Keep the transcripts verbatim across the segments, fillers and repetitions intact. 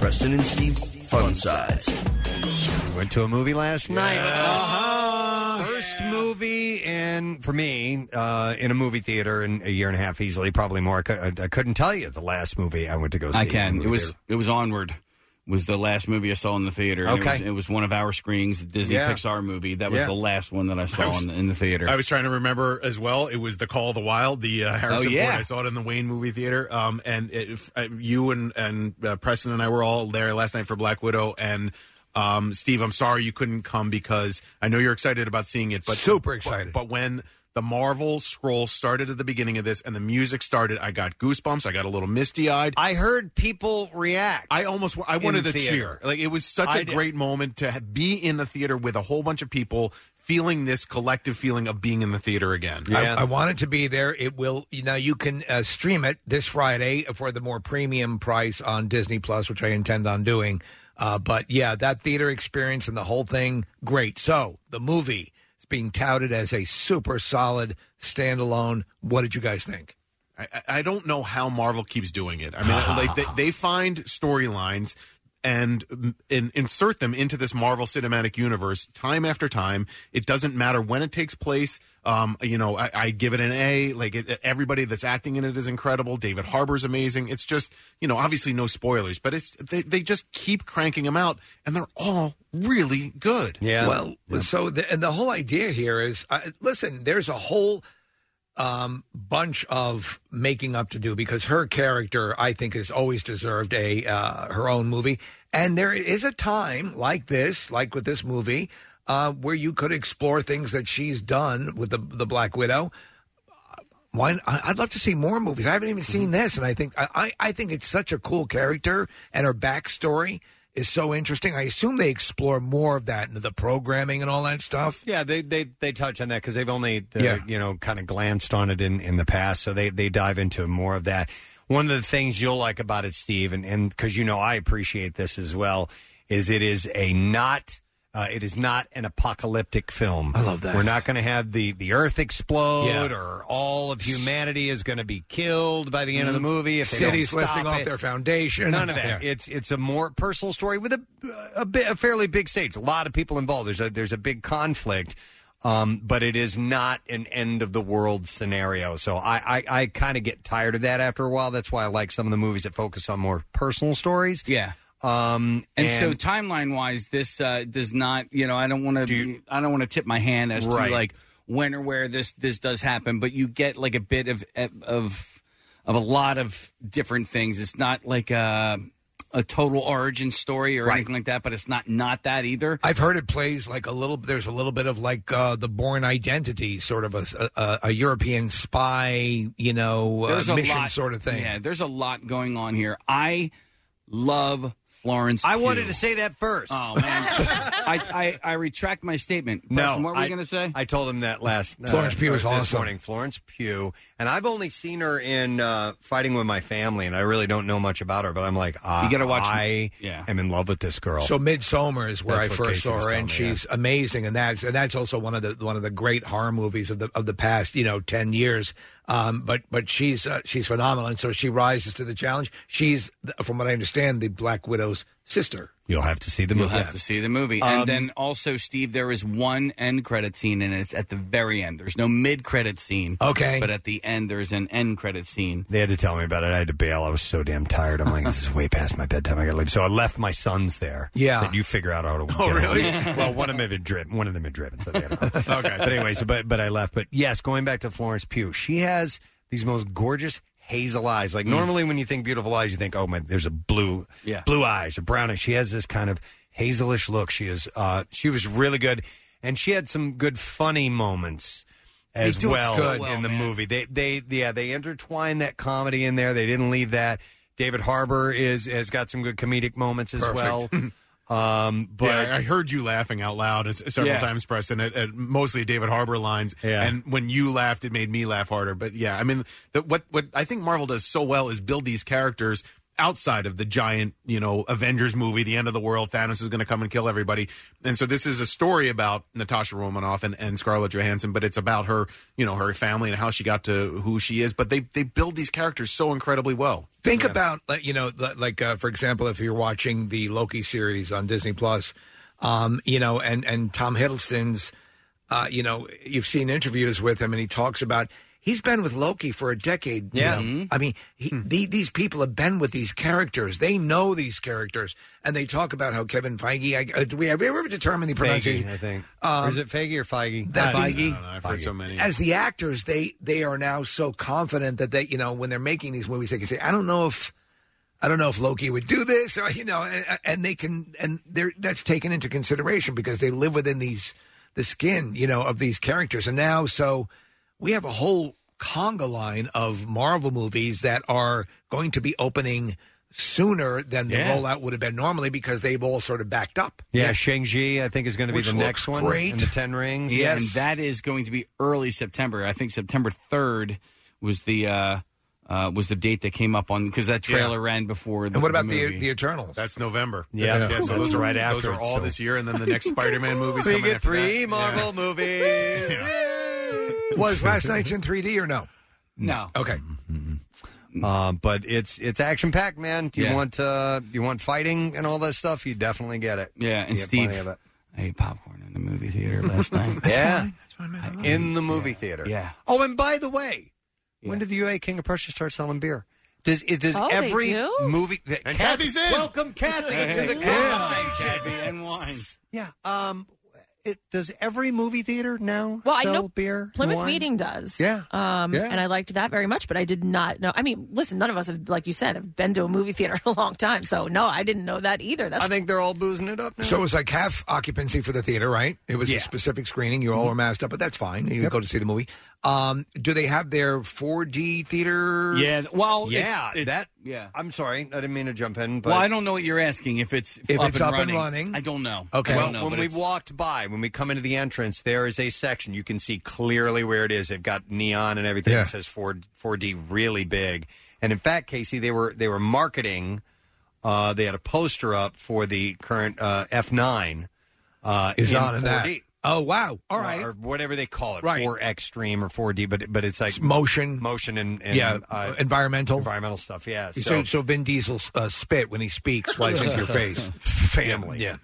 Preston and Steve Fun Size. Went to a movie last night. Uh-huh. First movie in for me uh, in a movie theater in a year and a half, easily, probably more. I, could, I couldn't tell you the last movie I went to go see. I can. in a It was theater. it was Onward. Was the last movie I saw in the theater. And Okay. It was, it was one of our screenings, a Disney Yeah. Pixar movie. That was Yeah. the last one that I saw I was- in, in the theater. I was trying to remember as well. It was The Call of the Wild, the uh, Harrison Oh, yeah. Ford. I saw it in the Wayne movie theater. Um, and it, uh, you and and uh, Preston and I were all there last night for Black Widow. And um, Steve, I'm sorry you couldn't come because I know you're excited about seeing it. But Super excited. But, but when the Marvel scroll started at the beginning of this and the music started, I got goosebumps. I got a little misty eyed. I heard people react. I almost I wanted in to theater. cheer. Like it was such a I did. great moment to ha- be in the theater with a whole bunch of people feeling this collective feeling of being in the theater again. I, I want it to be there. It will. You know, you can uh, stream it this Friday for the more premium price on Disney Plus, which I intend on doing. Uh, but yeah, that theater experience and the whole thing, great. So the movie is being touted as a super solid standalone. What did you guys think? I, I don't know how Marvel keeps doing it. I mean, like they, they find storylines and mm, in, insert them into this Marvel Cinematic Universe time after time. It doesn't matter when it takes place. Um, you know, I, I give it an A. Like it, everybody that's acting in it is incredible. David Harbour's amazing. It's just, you know, obviously no spoilers, but it's they, they just keep cranking them out, and they're all really good. Well, so the, and the whole idea here is, uh, listen, there's a whole um, bunch of making up to do because her character, I think, has always deserved a uh, her own movie. And there is a time like this, like with this movie, uh, where you could explore things that she's done with the the Black Widow. Why? I'd love to see more movies. I haven't even seen this, and I think I, I think it's such a cool character, and her backstory is so interesting. I assume they explore more of that into the programming and all that stuff. Yeah, they they, they touch on that because they've only uh, Yeah. you know kind of glanced on it in, in the past, so they they dive into more of that. One of the things you'll like about it, Steve, and and because you know I appreciate this as well, is it is a not. Uh, it is not an apocalyptic film. I love that. We're not going to have the, the earth explode Yeah. or all of humanity is going to be killed by the end of the movie. If they Cities don't stop lifting off it. their foundation. None of that. Yeah. It's it's a more personal story with a a, bit, a fairly big stage. A lot of people involved. There's a there's a big conflict, um, but it is not an end of the world scenario. So I I, I kind of get tired of that after a while. That's why I like some of the movies that focus on more personal stories. Yeah. Um, And, so, timeline wise, this uh, does not. You know, I don't want to. I don't want to tip my hand as Right. to like when or where this this does happen. But you get like a bit of of of a lot of different things. It's not like a a total origin story or Right. anything like that. But it's not not that either. I've heard it plays like a little. There's a little bit of like uh, the Bourne Identity, sort of a, a, a European spy, you know, uh, There's a mission lot, sort of thing. Yeah, there's a lot going on here. I love Florence I Pugh. wanted to say that first. Oh man, I, I I retract my statement. No, Preston, what were I- you going to say? I told him that last uh, Florence Pugh is this awesome. morning. Florence Pugh, and I've only seen her in uh, Fighting with My Family, and I really don't know much about her. But I'm like, uh, You gotta watch- I yeah. am in love with this girl. So Midsommar is where That's I what first Casey saw was her, telling and me, she's amazing. And that's and that's also one of the one of the great horror movies of the of the past, you know, ten years. Um, but but she's uh, she's phenomenal, and so she rises to the challenge. She's, from what I understand, the Black Widow's sister. You'll have to see the You'll movie. have to see the movie. Um, and then also, Steve, there is one end credit scene, and it's at the very end. There's no mid credit scene. Okay. But at the end, there's an end credit scene. They had to tell me about it. I had to bail. I was so damn tired. I'm like, this is way past my bedtime. I got to leave. So I left my sons there. Yeah. Said, you figure out how to. Oh, get really? home." Well, one of them had driven. One of them had driven. So they had to go. Okay. But anyway, so but but I left. But yes, going back to Florence Pugh, she has these most gorgeous hazel eyes. Like normally when you think beautiful eyes, you think, oh man, there's a blue, Yeah. blue eyes or brownish. She has this kind of hazelish look. She is. Uh, she was really good, and she had some good funny moments as do it well, so well, in the man. movie. They they yeah they intertwined that comedy in there. They didn't leave that. David Harbour is has got some good comedic moments as well. Um, but yeah, I heard you laughing out loud s- several Yeah. times, Preston, at, at mostly David Harbour lines. Yeah. And when you laughed, it made me laugh harder. But yeah, I mean, the, what what I think Marvel does so well is build these characters outside of the giant, you know, Avengers movie, the end of the world, Thanos is going to come and kill everybody. And so this is a story about Natasha Romanoff and, and Scarlett Johansson, but it's about her, you know, her family and how she got to who she is. But they, they build these characters so incredibly well. Think yeah. about, you know, like, uh, for example, if you're watching the Loki series on Disney Plus, um, you know, and, and Tom Hiddleston's, uh, you know, you've seen interviews with him and he talks about, he's been with Loki for a decade. Yeah. You know? I mean, he, hmm. the, these people have been with these characters. They know these characters. And they talk about how Kevin Feige, I, uh, do we have, have we ever determined the pronunciation? Feige, I think. Um, or is it Feige or Feige? That, Feige. Feige. I don't know, I've heard Feige. so many. As the actors, they, they are now so confident that they, you know, when they're making these movies, they can say, I don't know if, I don't know if Loki would do this, or, you know, and, and they can, and they're, that's taken into consideration because they live within these, the skin, you know, of these characters. And now, so we have a whole conga line of Marvel movies that are going to be opening sooner than the yeah. rollout would have been normally because they've all sort of backed up. Yeah, yeah. Shang-Chi, I think, is going to be Which the next one. Great. And the Ten Rings. Yeah, Yes. and that is going to be early September. I think September third was the uh, uh, was the date that came up on, because that trailer Yeah. ran before the And what about the, the movie. the Eternals? That's November. Yeah, yeah that's so those are right after Those are it, all so- this year, and then the next Spider-Man movie's We coming get after three that. Marvel Yeah. movies. Was Last Night's in three D or no? No. Okay. Uh, but it's it's action packed, man. Do you Yeah. want uh, you want fighting and all that stuff? You definitely get it. Yeah, and You get Steve, plenty of it. I ate popcorn in the movie theater last night. Yeah, That's fine, man. I love in the movie theater. Yeah. Oh, and by the way, when Yeah. did the U A King of Prussia start selling beer? Does is does Oh, they every do? movie? That, And Kathy's in. Welcome, Kathy, to the conversation. Kathy and wine. Yeah. Um. It does every movie theater now Well, I sell know beer? and Plymouth wine? Meeting does. Yeah. Um, Yeah. And I liked that very much, but I did not know. I mean, listen, none of us have, like you said, have been to a movie theater in a long time. So, no, I didn't know that either. That's I think they're all boozing it up now. So it was like half occupancy for the theater, right? It was Yeah. a specific screening. You all were masked up, but that's fine. You go to see the movie. Um, do they have their four D theater? Yeah, well, yeah, it's, it's, that. yeah. I'm sorry, I didn't mean to jump in, but Well, I don't know what you're asking. If it's If up it's and up and running. running. I don't know. Okay. I Well, don't know, when but we it's- walked by, when we come into the entrance, there is a section. You can see clearly where it is. They've got neon and everything. Yeah. It says four, 4D really big. And in fact, Casey, they were they were marketing. Uh, they had a poster up for the current uh, F nine. Uh, Is in on in that. four D. Oh, wow. All right. Or whatever they call it, Right. four X Stream or four D, but but it's like It's motion. motion and, and Yeah, uh, environmental. environmental stuff. Yeah, So, so, so Vin Diesel's uh, spit when he speaks flies into your face. family. Yeah.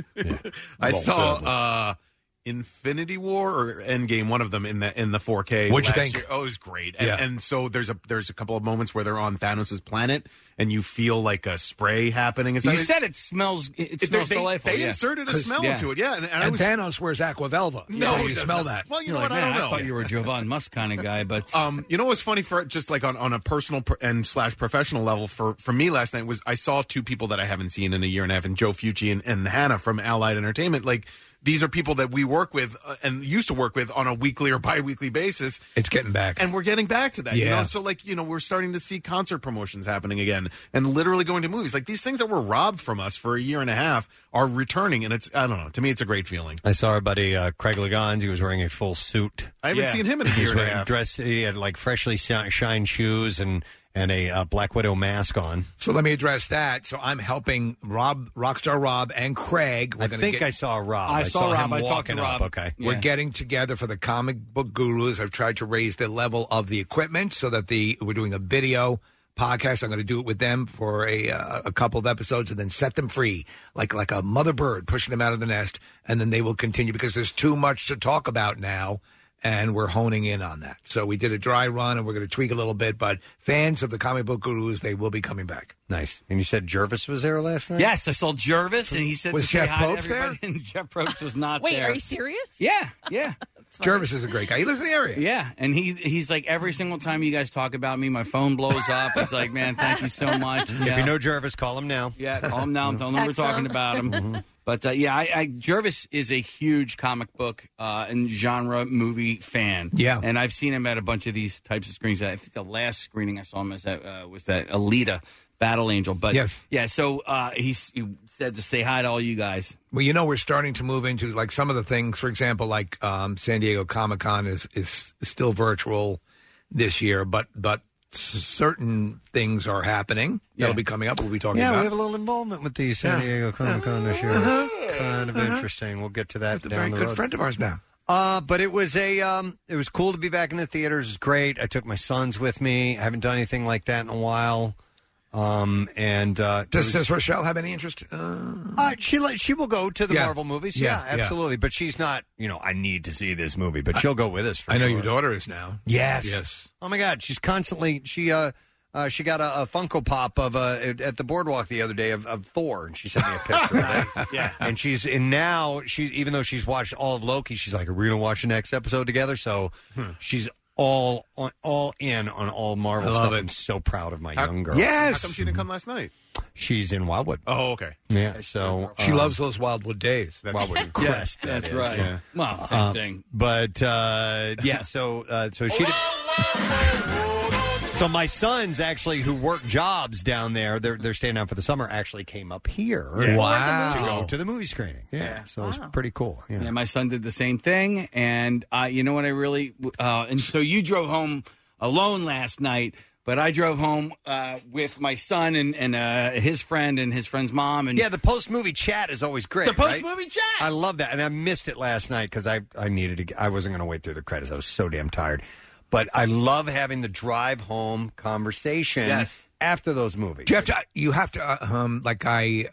I Well, saw family. uh, Infinity War or Endgame, one of them in the in the four K. What'd you last think? year. Oh, it was great. And, Yeah. and so there's a there's a couple of moments where they're on Thanos' planet, and you feel like a spray happening. It's You like, said it smells. It, it- smells they, delightful. They yeah. inserted a 'Cause- smell yeah. into it. Yeah, and, and I And was Thanos wears Aquavelva. no, so he you does smell not. that. Well, you You're know like, what? man, I don't know. I thought you were a Jovan Musk kind of guy, but Um, you know what's funny for just like on, on a personal pr- and slash professional level for, for me last night was I saw two people that I haven't seen in a year and a half, and Joe Fucci and, and Hannah from Allied Entertainment. Like these are people that we work with uh, and used to work with on a weekly or bi-weekly basis. It's getting back. And we're getting back to that, you Yeah. know. So, like, you know, we're starting to see concert promotions happening again, and literally going to movies. Like these things that were robbed from us for a year and a half are returning, and it's I don't know. To me, it's a great feeling. I saw our buddy uh, Craig Legons. He was wearing a full suit. I haven't Yeah. seen him in a He year was and a wearing half. dress. He had like freshly shi- shined shoes and and a uh, Black Widow mask on. So let me address that. So I'm helping Rob, Rockstar Rob, and Craig. We're I gonna think get, I saw Rob. I saw Rob. him I talked walking to up. Rob. Okay. Yeah. We're getting together for the Comic Book Gurus. I've tried to raise the level of the equipment so that the we're doing a video podcast. I'm going to do it with them for a uh, a couple of episodes and then set them free, like like a mother bird, pushing them out of the nest, and then they will continue because there's too much to talk about now. And we're honing in on that. So we did a dry run, and we're going to tweak a little bit. But fans of the Comic Book Gurus, they will be coming back. Nice. And you said Jervis was there last night? yes, I saw Jervis, and he said Was to say Jeff hi to Probst there? everybody, and Jeff Probst was not Wait, there. are you serious? Yeah, yeah. Jervis is a great guy. He lives in the area. Yeah, and he he's like, every single time you guys talk about me, my phone blows up. He's like, man, thank you so much. If you know Jervis, call him now. yeah, call him now and tell him we're Text him. talking about him. But uh, yeah, I, I Jervis is a huge comic book uh, and genre movie fan. Yeah. and I've seen him at a bunch of these types of screenings. I think the last screening I saw him as at, uh, was that Alita Battle Angel. But Yes. yeah. So uh, he's, he said to say hi to all you guys. Well, you know, we're starting to move into like some of the things. For example, like um, San Diego Comic Con is is still virtual this year, but but s- certain things are happening that'll be coming up. We'll be talking yeah, about. we have a little involvement with the San Yeah. Diego Comic Con this year. Uh-huh. It's kind of Uh-huh. interesting. We'll get to that That's a down very the good road. friend of ours now. Uh, but it was a um, it was cool to be back in the theaters. It was great. I took my sons with me. I haven't done anything like that in a while. Um, and uh, it Does, was- does Rochelle have any interest? Uh, Uh, she li- she will go to the Yeah. Marvel movies. Yeah, Yeah, yeah. absolutely. But she's not. You know, I need to see this movie. But she'll go with us. For I know sure. your daughter is now. Yes. Yes. Oh my God, she's constantly she uh. Uh, she got a, a Funko Pop of uh, at the boardwalk the other day of, of Thor, and she sent me a picture of it. Yeah. And she's and now she even though she's watched all of Loki, she's like, "Are we gonna watch the next episode together?" So she's all on, all in on all Marvel I love stuff. it. I'm so proud of my How- young girl. Yes. How come she didn't come last night? She's in Wildwood. Oh, okay. Yeah, so She um, loves those Wildwood days. That's Wildwood Crest. that That's is. right. Yeah. Well, same Um, thing. But uh, yeah, so uh, so she did. So my sons actually, who work jobs down there, they're they're staying down for the summer. Actually, came up here Wow. to go to the movie screening. Yeah, so it was pretty cool. Yeah. Yeah, my son did the same thing, and uh, you know what I really uh, and so you drove home alone last night, but I drove home uh, with my son and and uh, his friend and his friend's mom, and Yeah, the post movie chat is always great. the post right? movie chat. I love that, and I missed it last night because I I needed to. get- I wasn't going to wait through the credits. I was so damn tired. But I love having the drive home conversation Yes. after those movies. You have to. You have to. Uh, um, like I.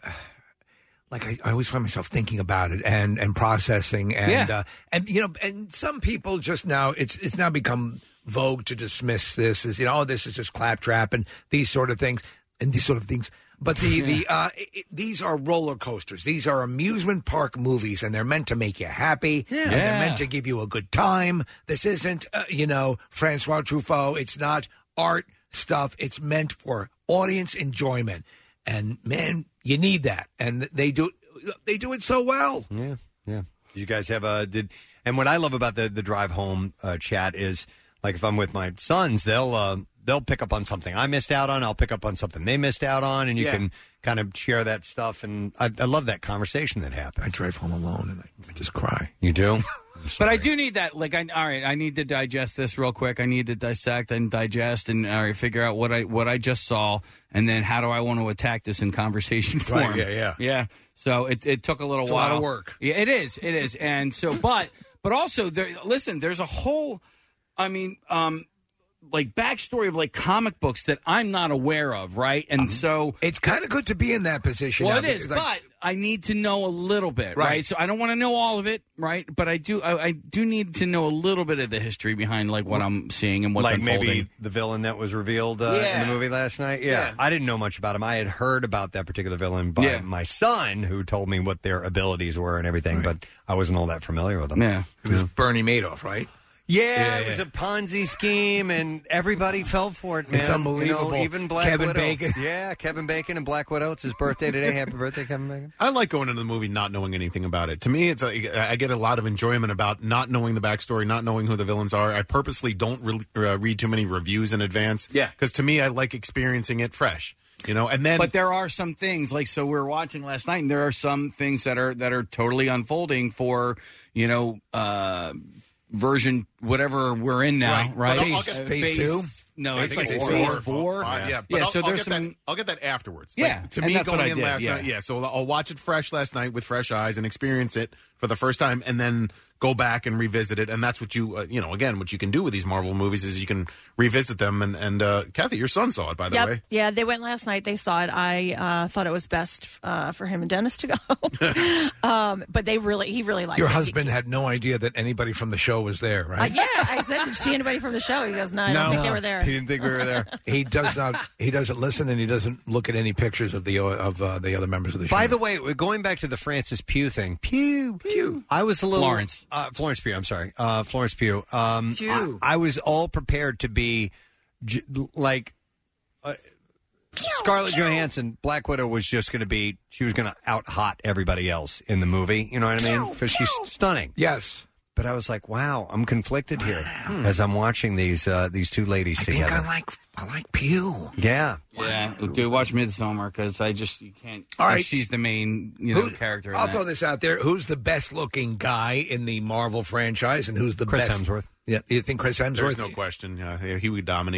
Like I, I always find myself thinking about it and, and processing and Yeah. uh, and you know and some people just now it's it's now become vogue to dismiss this as you know oh, this is just claptrap and these sort of things and these sort of things. But the the uh, it, these are roller coasters. These are amusement park movies, and they're meant to make you happy. Yeah. And they're Yeah. meant to give you a good time. This isn't uh, you know Francois Truffaut. It's not art stuff. It's meant for audience enjoyment. And man, you need that, and they do they do it so well. Yeah, yeah. Did you guys have a did? And what I love about the the drive home uh, chat is like if I'm with my sons, they'll uh, they'll pick up on something I missed out on. I'll pick up on something they missed out on, and you Yeah. can kind of share that stuff. And I, I love that conversation that happens. I drive home alone, and I, I just cry. You do. But I do need that. Like, I all right. I need to digest this real quick. I need to dissect and digest and all right, figure out what I what I just saw, and then how do I want to attack this in conversation form? yeah, yeah. yeah. So it it took a little It's a while. lot of work. Yeah, it is. It is. And so, but but also there. Listen, there's a whole. I mean, um, like backstory of like comic books that I'm not aware of, right? And so It's kind of good to be in that position. well, now it is, because, like, but I need to know a little bit, right? Right. So I don't want to know all of it, right? But I do, I, I do need to know a little bit of the history behind like what I'm seeing and what's like unfolding. maybe the villain that was revealed uh, in Yeah. the movie last night. Yeah. Yeah. I didn't know much about him. I had heard about that particular villain by Yeah. my son, who told me what their abilities were and everything, but I wasn't all that familiar with them. Yeah. it was Bernie Madoff, right? Yeah, Yeah, it was yeah. a Ponzi scheme, and everybody fell for it, man. It's You unbelievable. know, even Black Kevin Widow. Bacon. Yeah, Kevin Bacon and Black Widow. It's his birthday today. Happy birthday, Kevin Bacon. I like going into the movie not knowing anything about it. To me, it's like, I get a lot of enjoyment about not knowing the backstory, not knowing who the villains are. I purposely don't re- uh, read too many reviews in advance. Yeah. Because to me, I like experiencing it fresh. You know, and then But there are some things like so we were watching last night, and there are some things that are that are totally unfolding for you know uh, version whatever we're in now, Right. right? But I'll- I'll Phase, get- phase two. No, I it's think like it's phase four. four. Uh, yeah, but yeah. I'll, So I'll there's get some. that, I'll get that afterwards. Yeah, Like, to and me, that's what going I in did, last yeah. night, yeah. So I'll watch it fresh last night with fresh eyes and experience it for the first time, and then go back and revisit it. And that's what you, uh, you know, again, what you can do with these Marvel movies is you can revisit them. And and uh, Kathy, your son saw it, by the Yep. way. Yeah, they went last night. They saw it. I uh, thought it was best uh, for him and Dennis to go. um, but they really, he really liked Your it. husband had no idea that anybody from the show was there, Uh, right? yeah, I said, did you see anybody from the show? He goes, no, I don't think they were there. He didn't think we were there. He does not. He doesn't listen, and he doesn't look at any pictures of the of uh, the other members of the show. By the way, we're going back to the Francis Pugh thing. Pugh, Pugh. I was a little Florence. uh, Florence Pugh. I'm sorry, uh, Florence Pugh. Um, Pugh. I, I was all prepared to be j- like uh, Scarlett Johansson. Black Widow was just going to be. She was going to out hot everybody else in the movie. You know what I mean? Because she's stunning. yes, But I was like, wow, I'm conflicted here as I'm watching these uh, these two ladies I think together. I like I like Pew. yeah. Yeah, dude, watch Midsommar because I just you can't. All like, right. she's the main you know Who- character. In I'll that. throw this out there: who's the best looking guy in the Marvel franchise, and who's the Chris best? Hemsworth. Yeah, you think Chris Hemsworth? There's no question. Uh, he would dominate me.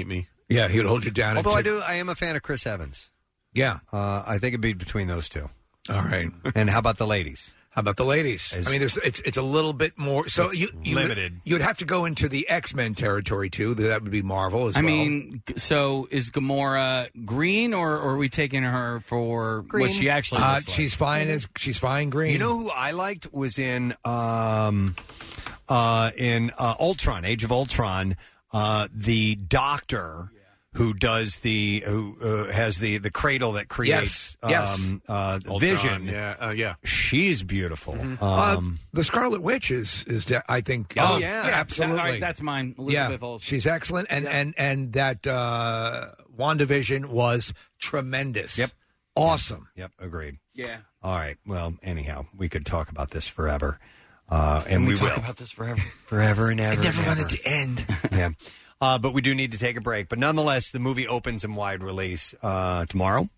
Yeah, he would hold you down. Although and I tip- do, I am a fan of Chris Evans. Yeah. Uh, I think it'd be between those two. All right. And how about the ladies? How about the ladies? It's- I mean, there's it's it's a little bit more. So It's you, you limited. You'd have to go into the X-Men territory too. That would be Marvel as I well. mean, g- so is Gamora green, or, or are we taking her for Green. what she actually uh, looks like? she's fine as she's fine green. You know who I liked was in um, uh, in uh, Ultron, Age of Ultron, uh, the Doctor who does the who uh, has the the cradle that creates Yes, yes. um, uh, Ultron, vision. Yeah, uh, yeah. She's beautiful. Uh, Um, the Scarlet Witch is is de- I think. Oh, uh, yeah. absolutely. All right, that's mine. yeah, Elizabeth Olsen. she's excellent, and and and that uh, WandaVision was tremendous. Yep. awesome. yep, agreed. Yeah. All right. Well, anyhow, we could talk about this forever, uh, and we, we, talk will about this forever. forever and ever. I never and wanted ever. to end. Yeah. Uh, but we do need to take a break. But nonetheless, the movie opens in wide release uh, tomorrow,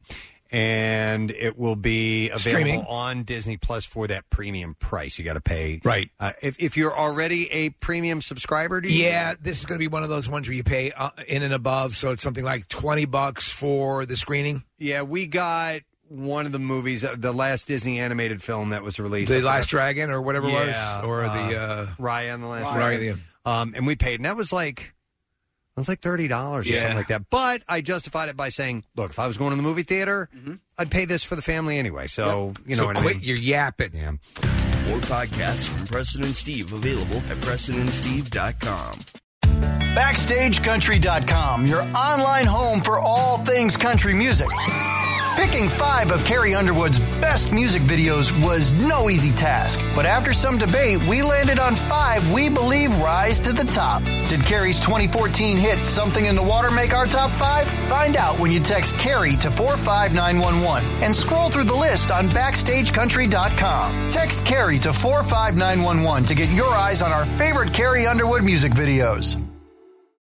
and it will be available Streaming. on Disney Plus for that premium price. You got to pay. Right. Uh, if, if you're already a premium subscriber, do you? Yeah, this is going to be one of those ones where you pay uh, in and above, so it's something like twenty bucks for the screening. Yeah, we got one of the movies, uh, the last Disney animated film that was released. The I Last forgot- Dragon or whatever Yeah, it was, or the uh, Raya and the Last Raya, Dragon. Um, and we paid, and that was like. It was like thirty dollars or Yeah. something like that. But I justified it by saying, look, if I was going to the movie theater, I'd pay this for the family anyway. So, you know so what quit I mean? your yapping. Yeah. More podcasts from Preston and Steve available at preston and steve dot com. Backstage Country dot com, your online home for all things country music. Picking five of Carrie Underwood's best music videos was no easy task, but after some debate, we landed on five we believe rise to the top. Did Carrie's twenty fourteen hit Something in the Water make our top five? Find out when you text Carrie to four five nine one one and scroll through the list on Backstage Country dot com. Text Carrie to four five nine one one to get your eyes on our favorite Carrie Underwood music videos.